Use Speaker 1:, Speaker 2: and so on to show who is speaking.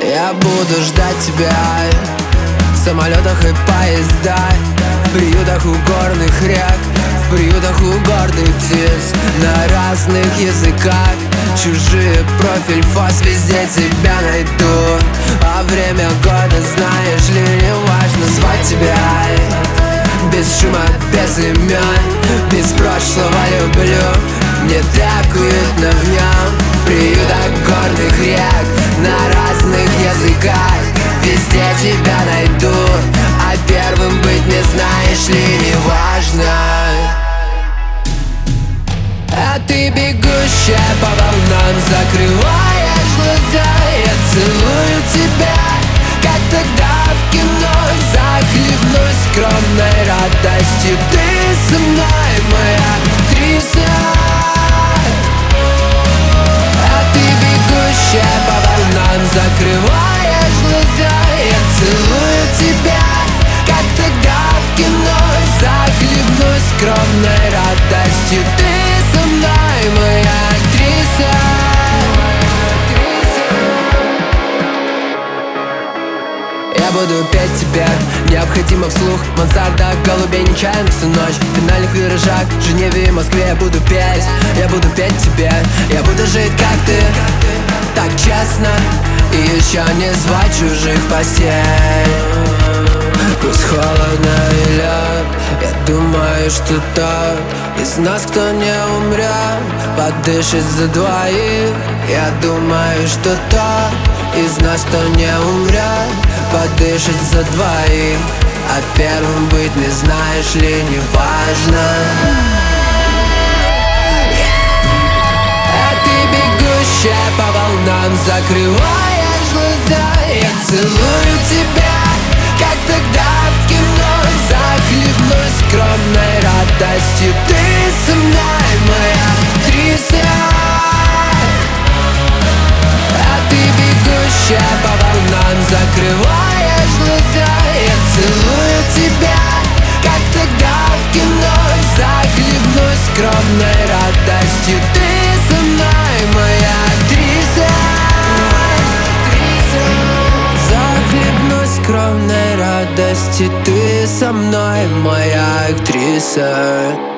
Speaker 1: Я буду ждать тебя в самолетах и поездах, в приютах у горных рек, в приютах у горных птиц, на разных языках. Чужие профиль, фос, везде тебя найду. А время года, знаешь ли, не важно. Звать тебя без шума, без имен, без прошлого люблю. Мне так уютно в нем. Приютах горных рек, на разных языках, везде тебя найду. А первым быть, не знаешь ли, не важно. А ты бегущая по волнам, закрываешь глаза. Я целую тебя, как тогда в кино. Захлебнусь скромной радостью. Ты со мной, моя актриса. А ты бегущая по волнам, закрываешь глаза. Я целую тебя, как тогда в кино. Захлебнусь скромной радостью. Ты со мной, моя актриса. Я буду петь тебе, необходимо вслух. Мансарда, голубей нечаянно всю ночь. В финальных виражах, в Женеве и Москве я буду петь. Я буду петь тебе, я буду жить как ты, так честно. И еще не звать чужих в постель. Пусть холодно и лед, я думаю, что тот из нас, кто не умрет, подышит за двоих. Я думаю, что тот из нас, кто не умрет, подышит за двоих. А первым быть, не знаешь ли, не важно. А ты бегущая по волнам, закрываешь глаза. Я целую тебя, как тогда в кино. Захлебнусь скромной радостью. Ты со мной, моя актриса. А ты бегущая по волнам, закрываешь глаза. Я целую тебя, как тогда в кино. Захлебнусь скромной радостью. Ты со мной, моя актриса. Захлебнусь скромной радости. Ты со мной, моя актриса.